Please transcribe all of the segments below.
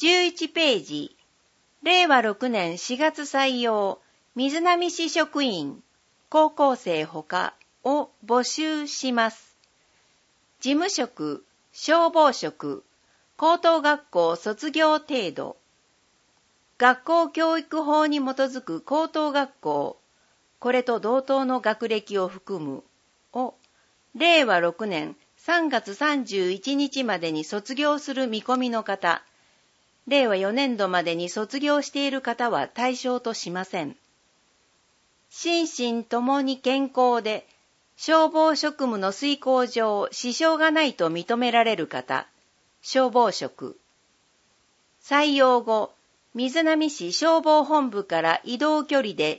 11ページ、令和6年4月採用、水波市職員、高校生ほかを募集します。事務職、消防職、高等学校卒業程度。学校教育法に基づく高等学校、これと同等の学歴を含むを、令和6年3月31日までに卒業する見込みの方、令和4年度までに卒業している方は対象としません。心身ともに健康で、消防職務の遂行上支障がないと認められる方、消防職。採用後、水波市消防本部から移動距離で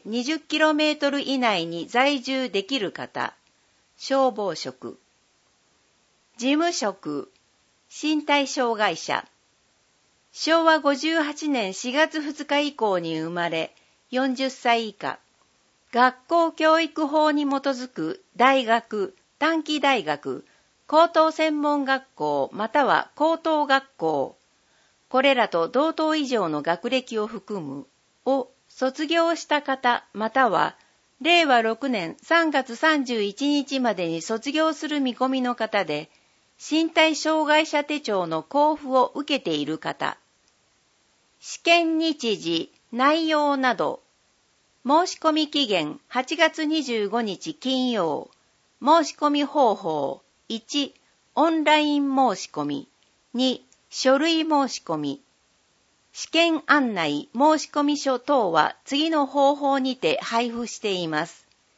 20km 以内に在住できる方、消防職。事務職、身体障害者。昭和58年4月2日以降に生まれ、40歳以下。学校教育法に基づく大学、短期大学、高等専門学校または高等学校、これらと同等以上の学歴を含むを卒業した方または令和6年3月31日までに卒業する見込みの方で、身体障害者手帳の交付を受けている方。試験日時、内容など。申し込み期限8月25日金曜。申し込み方法。1、オンライン申し込み。2、書類申し込み。試験案内申し込み書等は次の方法にて配布しています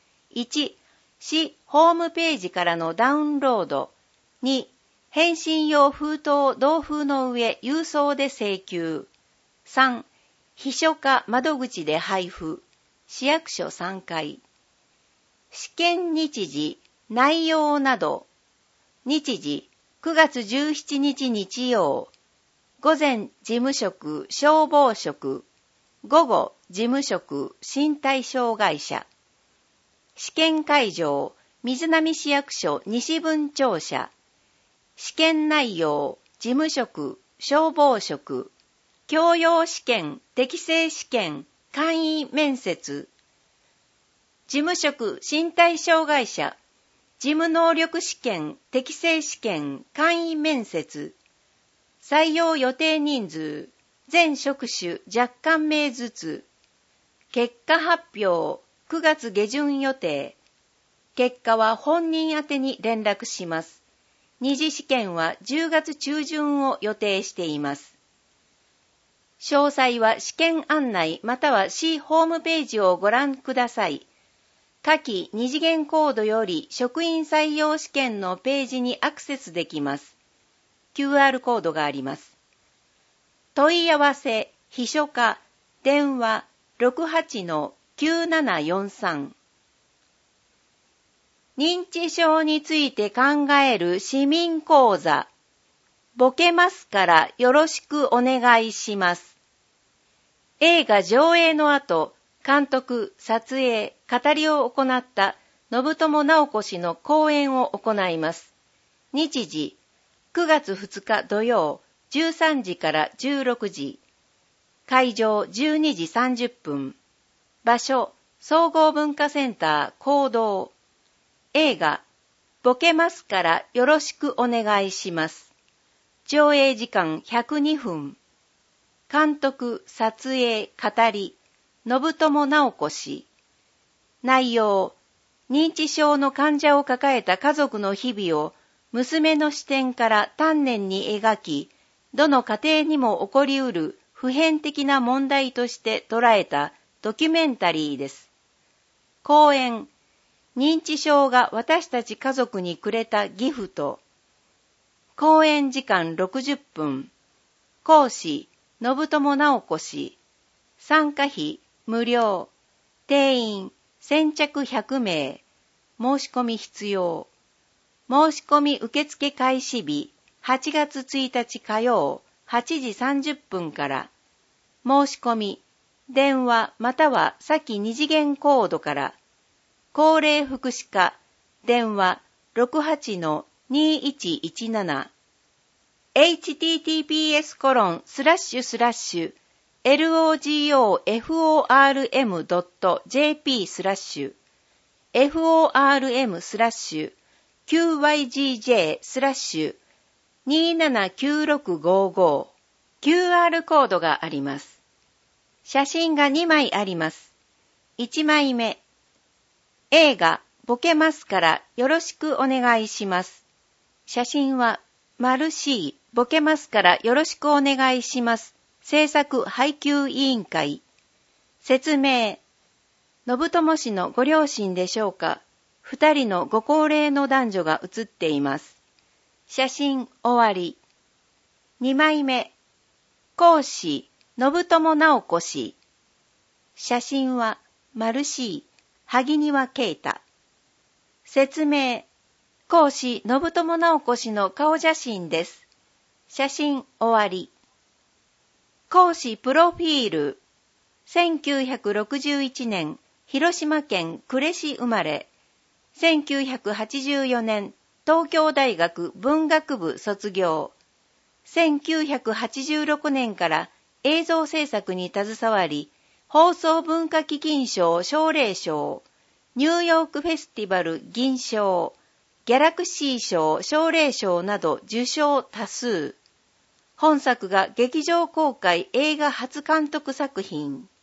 。1、市ホームページからのダウンロード。2、返信用封筒同封の上郵送で請求。3、秘書課窓口で配布。市役所3階。試験日時、内容など。日時、9月17日日曜。午前事務職消防職。午後事務職身体障害者。試験会場、水波市役所西分庁舎。試験内容、事務職消防職。教養試験、適正試験、簡易面接。事務職身体障害者、事務能力試験、適正試験、簡易面接。採用予定人数、全職種若干名ずつ。結果発表、9月下旬予定。結果は本人宛てに連絡します。二次試験は10月中旬を予定しています。詳細は試験案内または市ホームページをご覧ください。下記二次元コードより職員採用試験のページにアクセスできます。QR コードがあります。問い合わせ、秘書課、電話 68-9743。認知症について考える市民講座。ボケますからよろしくお願いします。映画上映の後、監督、撮影、語りを行った信友直子氏の講演を行います。日時、9月2日土曜、13時から16時。会場12時30分。場所、総合文化センター講堂。映画、ボケますからよろしくお願いします。上映時間102分。監督、撮影、語り、信友直子氏。内容、認知症の患者を抱えた家族の日々を娘の視点から丹念に描き、どの家庭にも起こりうる普遍的な問題として捉えたドキュメンタリーです。講演、認知症が私たち家族にくれたギフト。講演時間60分。講師、信友直子氏。参加費、無料。定員、先着100名。申し込み必要。申し込み受付開始日、8月1日火曜、8時30分から。申し込み、電話または先二次元コードから。高齢福祉課、電話 68-2117。 https://logforum/form/form/279655 QR コードがあります。写真が2枚あります。1枚目、映画ボケますからよろしくお願いします。写真は○Cボケますからよろしくお願いします。制作配給委員会。説明。信友氏のご両親でしょうか。2人のご高齢の男女が写っています。写真終わり。2枚目。講師、信友直子氏。写真は○C、萩庭啓太。説明。講師、信友直子氏の顔写真です。写真終わり。講師プロフィール。1961年、広島県呉市生まれ。1984年、東京大学文学部卒業。1986年から映像制作に携わり、放送文化基金賞奨励賞、ニューヨークフェスティバル銀賞、ギャラクシー賞奨励賞など受賞多数。本作が劇場公開映画初監督作品。